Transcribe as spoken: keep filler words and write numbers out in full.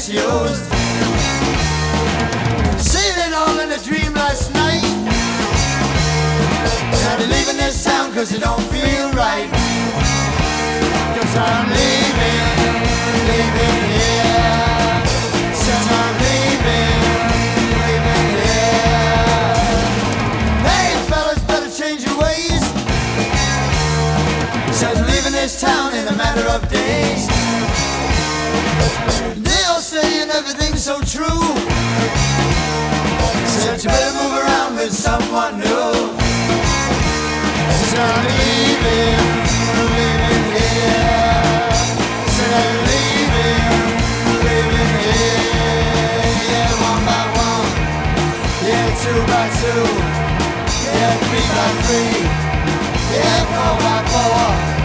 misused. Seen it all in a dream last night. Now I'm leaving this town cause it don't feel right. Cause I'm leaving, leaving here. Says I'm leaving, leaving here. Hey fellas, better change your ways. Says I'm leaving this town in a matter of days. They all saying everything's so true. Said you better move around with someone new. Said I'm leaving, leaving here. Said I'm leaving, leaving here. Yeah, one by one. Yeah, two by two. Yeah, three by three. Yeah, four by four.